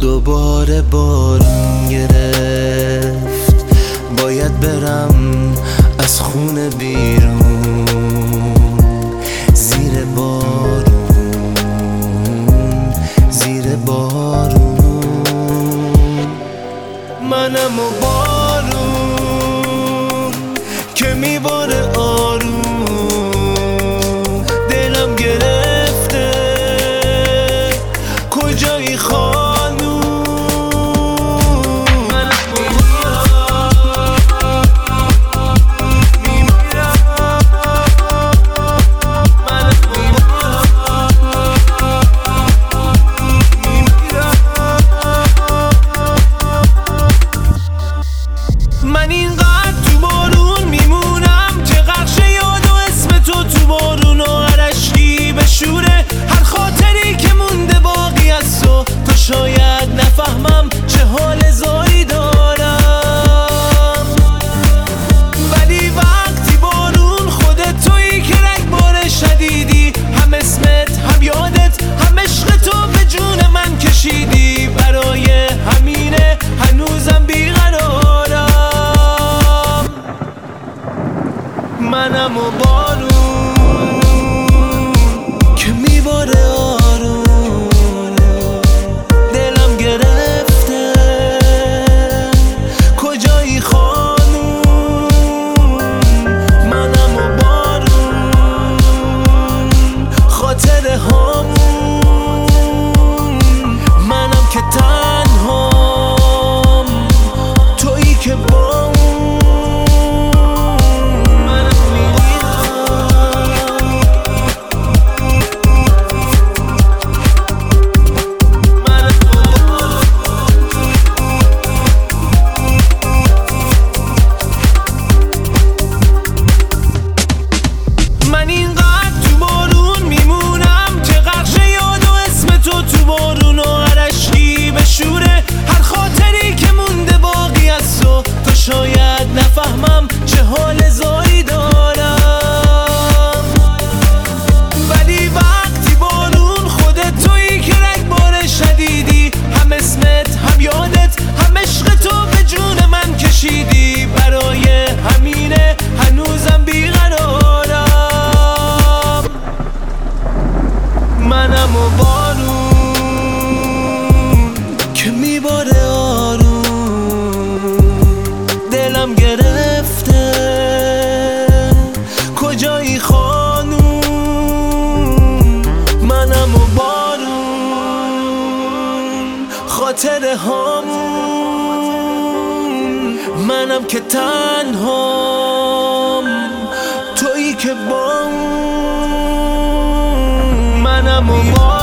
دوباره بارون گرفت، باید برم از خونه بیرون. زیر بارون، زیر بارون، منم و بارون که میباره آروم. دلم گرفته کجایی خانوم؟ من اینقدر تو بارون میمونم که غرق یاد و اسم تو بارون و هر اشکی به شوره. هر خاطری که مونده باقی از تو شاید نفهمم چه حال زایی دارم، ولی وقتی بارون خودت تویی که رگبار شدیدی، هم اسمت هم یادت هم عشق تو به جون من کشیدی. برای همینه هنوزم بیقرارم، منم و بارون که میباره آروم. دلم گرفته کجایی خانوم؟ منم و بارون خاطر همون. منم که تنهام تویی که با شاید نفهمم چه حال زایی دارم، ولی وقتی بارون خودت تویی که رگبار شدیدی، هم اسمت هم یادت هم عشق تو به جون من کشیدی. برای همینه هنوزم بیقرارم، منم و بارون که میباره آروم. دلم گرفته کجایی خانوم؟ منم و بارون خاطر همون. منم که تنهام تویی که با منم و بارون.